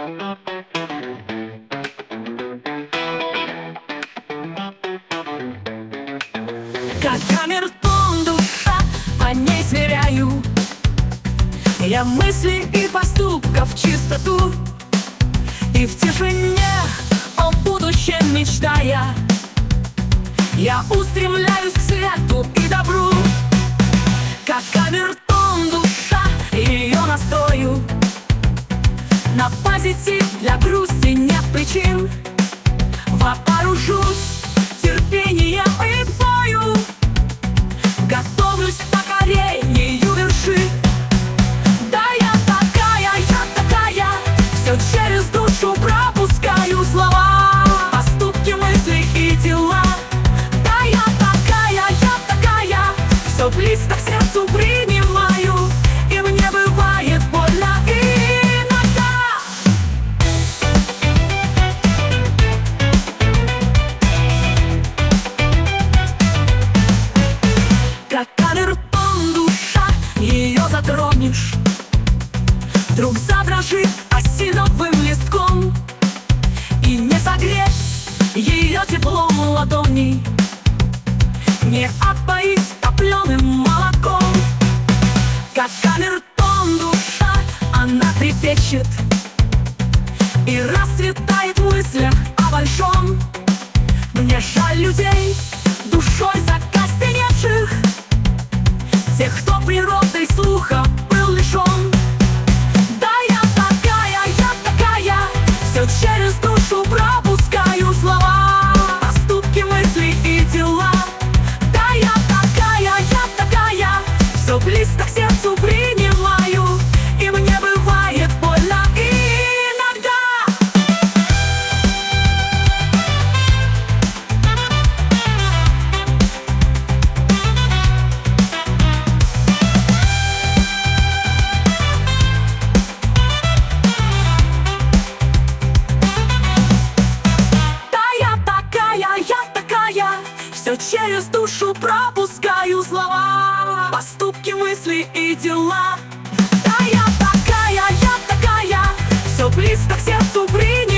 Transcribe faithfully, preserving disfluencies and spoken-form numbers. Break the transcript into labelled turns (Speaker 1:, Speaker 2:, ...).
Speaker 1: Как камертон душа, по ней сверяю я мысли и поступков чистоту, и в тишине о будущем мечтая, я устремляюсь к свету и добру. Как камертон душа, ее настрою на позитив, для грусти нет причин. Вооружусь терпением и бою, готовлюсь к покорению вершин. Да, я такая, я такая, все через душу пропускаю слова, поступки, мысли и дела. Да, я такая, я такая, все близко к сердцу принимаю, и мне бывает больно иногда. Как камертон душа, ее затронешь, вдруг задрожит осиновым листком, и не согреть ее теплом ладони, не отпоить топленым молоком. Как камертон душа, она трепещет и расцветает в мыслях о большом. Мне жаль людей, душой закостеневших, тех, кто природой слуха был лишен. Да, я такая, я такая, все через душу пропускаю слова, поступки, мысли и дела. Да, я такая, я такая, все близко к сердцу принимаю, и мне бывает больно иногда. Все через душу пропускаю слова, поступки, мысли и дела. Да, я такая, я такая, все близко к сердцу принимаю.